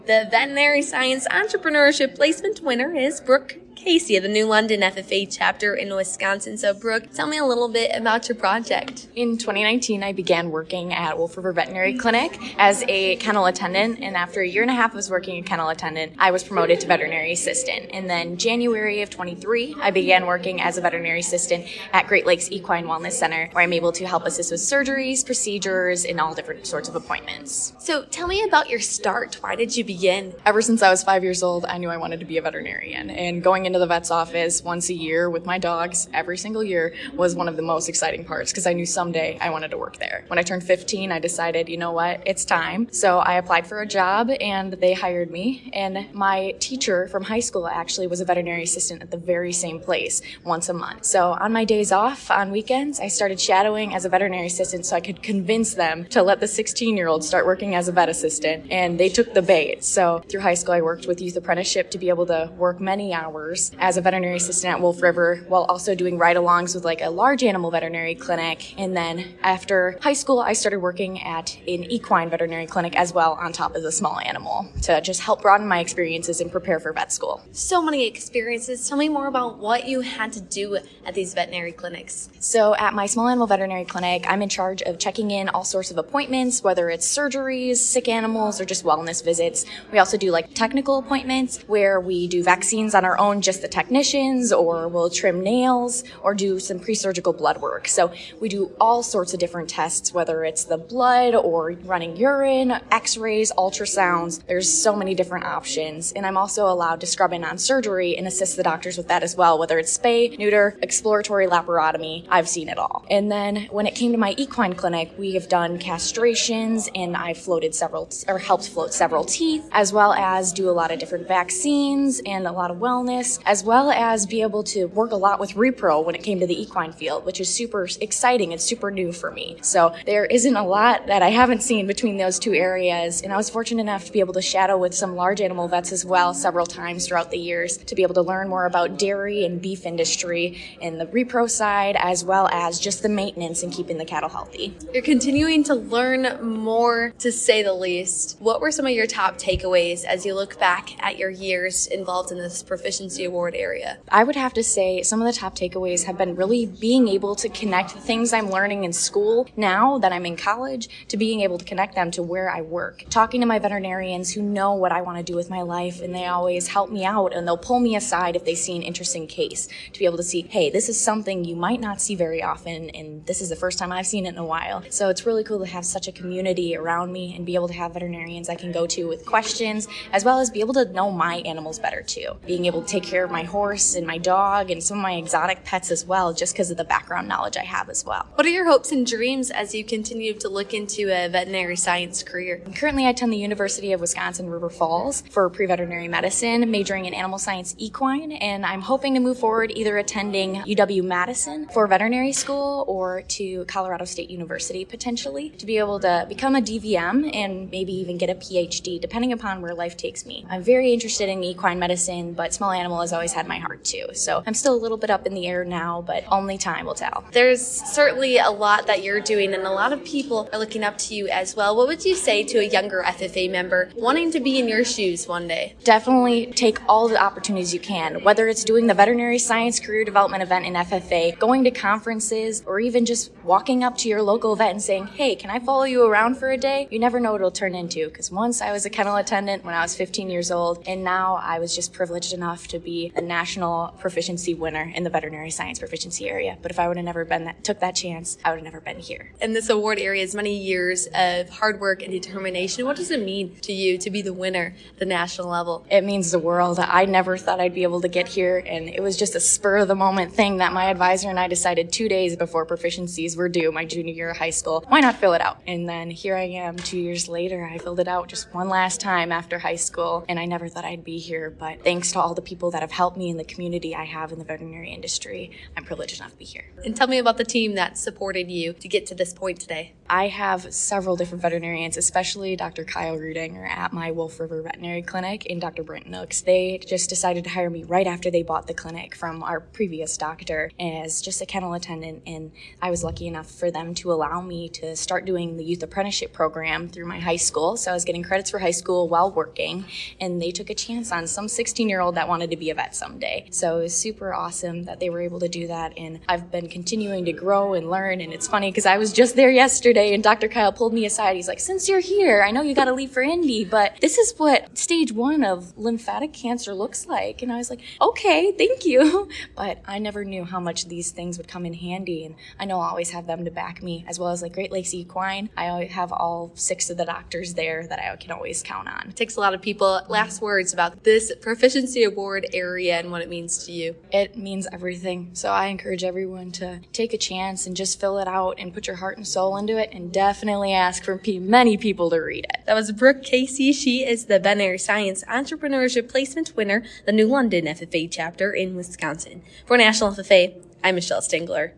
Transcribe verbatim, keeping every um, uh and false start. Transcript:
The Veterinary Science Entrepreneurship Placement winner is Brooke Casey of the New London F F A chapter in Wisconsin. So Brooke, tell me a little bit about your project. In twenty nineteen, I began working at Wolf River Veterinary Clinic as a kennel attendant, and after a year and a half of working a kennel attendant, I was promoted to veterinary assistant. And then January of twenty-three, I began working as a veterinary assistant at Great Lakes Equine Wellness Center, where I'm able to help assist with surgeries, procedures, and all different sorts of appointments. So tell me about your start. Why did you begin? Ever since I was five years old, I knew I wanted to be a veterinarian, and going into the vet's office once a year with my dogs every single year was one of the most exciting parts because I knew someday I wanted to work there. When I turned fifteen, I decided, you know what, it's time. So I applied for a job and they hired me, and my teacher from high school actually was a veterinary assistant at the very same place once a month. So on my days off, on weekends, I started shadowing as a veterinary assistant so I could convince them to let the sixteen-year-old start working as a vet assistant, and they took the bait. So through high school, I worked with youth apprenticeship to be able to work many hours as a veterinary assistant at Wolf River while also doing ride-alongs with like a large animal veterinary clinic. And then after high school, I started working at an equine veterinary clinic as well on top of the small animal to just help broaden my experiences and prepare for vet school. So many experiences. Tell me more about what you had to do at these veterinary clinics. So at my small animal veterinary clinic, I'm in charge of checking in all sorts of appointments, whether it's surgeries, sick animals, or just wellness visits. We also do like technical appointments where we do vaccines on our own, just the technicians, or we'll trim nails or do some pre-surgical blood work. So we do all sorts of different tests, whether it's the blood or running urine, x-rays, ultrasounds. There's so many different options. And I'm also allowed to scrub in on surgery and assist the doctors with that as well, whether it's spay, neuter, exploratory laparotomy. I've seen it all. And then when it came to my equine clinic, we have done castrations, and I've floated several, or helped float several teeth, as well as do a lot of different vaccines and a lot of wellness, as well as be able to work a lot with repro when it came to the equine field, which is super exciting and super new for me. So there isn't a lot that I haven't seen between those two areas, and I was fortunate enough to be able to shadow with some large animal vets as well several times throughout the years to be able to learn more about dairy and beef industry and the repro side, as well as just the maintenance and keeping the cattle healthy. You're continuing to learn more, to say the least. What were some of your top takeaways as you look back at your years involved in this Proficiency Award area? I would have to say some of the top takeaways have been really being able to connect the things I'm learning in school now that I'm in college to being able to connect them to where I work. Talking to my veterinarians who know what I want to do with my life, and they always help me out, and they'll pull me aside if they see an interesting case to be able to see, hey, this is something you might not see very often, and this is the first time I've seen it in a while. So it's really cool to have such a community around me and be able to have veterinarians I can go to with questions, as well as be able to know my animals better too. Being able to take care of my horse and my dog and some of my exotic pets as well, just because of the background knowledge I have as well. What are your hopes and dreams as you continue to look into a veterinary science career? Currently, I attend the University of Wisconsin River Falls for pre-veterinary medicine, majoring in animal science equine, and I'm hoping to move forward either attending U W-Madison for veterinary school or to Colorado State University potentially to be able to become a D V M and maybe even get a P H D depending upon where life takes me. I'm very interested in equine medicine, but small animal has always had my heart too. So I'm still a little bit up in the air now, but only time will tell. There's certainly a lot that you're doing, and a lot of people are looking up to you as well. What would you say to a younger F F A member wanting to be in your shoes one day? Definitely take all the opportunities you can, whether it's doing the veterinary science career development event in F F A, going to conferences, or even just walking up to your local vet and saying, hey, can I follow you around for a day? You never know what it'll turn into, because once I was a kennel attendant when I was fifteen years old, and now I was just privileged enough to be a national proficiency winner in the veterinary science proficiency area. But if I would have never been that, took that chance, I would have never been here. And this award area is many years of hard work and determination. What does it mean to you to be the winner at the national level? It means the world. I never thought I'd be able to get here, and it was just a spur of the moment thing that my advisor and I decided two days before proficiencies were due, my junior year of high school, why not fill it out? And then here I am two years later. I filled it out just one last time after high school, and I never thought I'd be here, but thanks to all the people that have helped me in the community I have in the veterinary industry, I'm privileged enough to be here. And tell me about the team that supported you to get to this point today. I have several different veterinarians, especially Doctor Kyle Rudinger at my Wolf River Veterinary Clinic and Doctor Brent Nooks. They just decided to hire me right after they bought the clinic from our previous doctor as just a kennel attendant, and I was lucky enough for them to allow me to start doing the youth apprenticeship program through my high school. So I was getting credits for high school while working, and they took a chance on some sixteen-year-old that wanted to be a vet someday. So it was super awesome that they were able to do that, and I've been continuing to grow and learn. And it's funny because I was just there yesterday, and Doctor Kyle pulled me aside. He's like, since you're here, I know you got to leave for Indy, but this is what stage one of lymphatic cancer looks like. And I was like, okay, thank you. But I never knew how much these things would come in handy, and I know I'll always have them to back me, as well as like Great Lakes Equine. I always have all six of the doctors there that I can always count on. It takes a lot of people. Last words about this Proficiency Award area and what it means to you. It means everything. So I encourage everyone to take a chance and just fill it out and put your heart and soul into it, and definitely ask for pe- many people to read it. That was Brooke Casey. She is the Veterinary Science Entrepreneurship Placement winner, the New London F F A chapter in Wisconsin. For National F F A, I'm Michelle Stingler.